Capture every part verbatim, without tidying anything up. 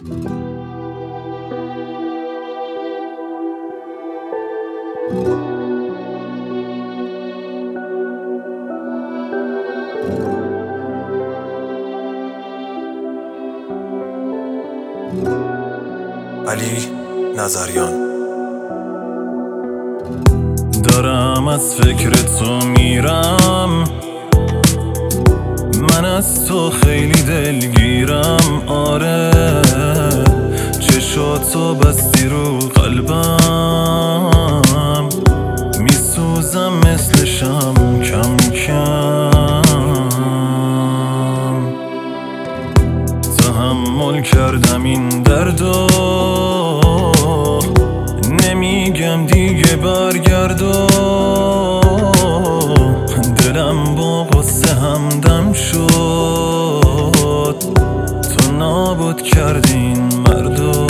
علی نظریان. دارم از فکر تو میرم، من از تو خیلی دلگیرم. آره چشاتو بستی رو قلبم، میسوزم مثل شم کم کم. تحمل کردم این دردو، نمیگم دیگه برگردو. دلم با قصه همدم شد، تو نابود کردی این مردو.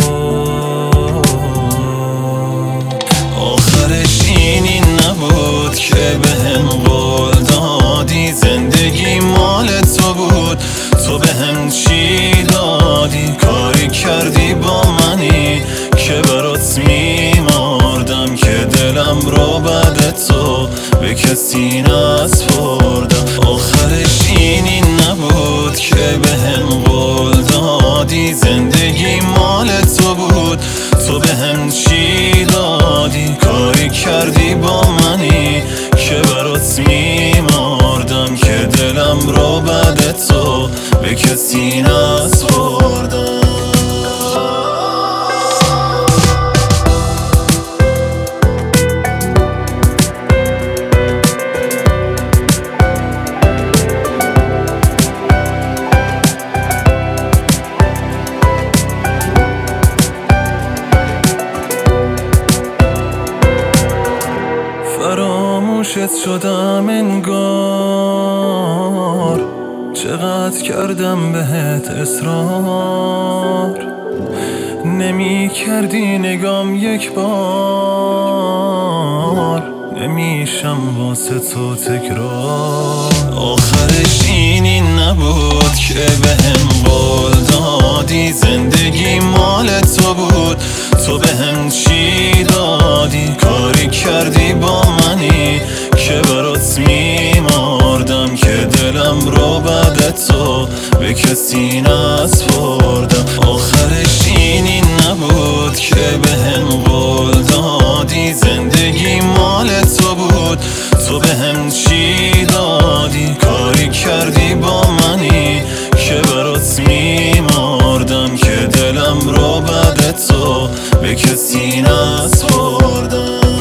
آخرش اینی نبود که بهم قول دادی، زندگی مال تو بود، تو بهم چی دادی؟ کاری کردی با منی که برات میمردم، که دلم رو بعد تو به کسی نسپردم. آخرش اینی نبود که بهم قول دادی، زندگی مال تو بود، تو بهم چی دادی؟ کاری کردی با منی که برات میمردم، که دلم رو بعد تو به کسی نسپردم. فراموشت شدم انگار، چقدر کردم بهت اصرار، نمی کردی نگام یک بار، نمیشم واسه تو تکرار. آخرش اینی نبود که بهم قول دادی، زندگی مال تو بود، تو بهم چی دادی؟ کاری کردی با منی که برات میمردم، که دلم رو بعد تو به کسی نسپردم. آخرش اینی نبود که بهم قول دادی، زندگی مال تو بود، تو بهم چی دادی؟ کاری کردی با منی که برات میمردم، که دلم رو بعد تو به کسی نسپردم.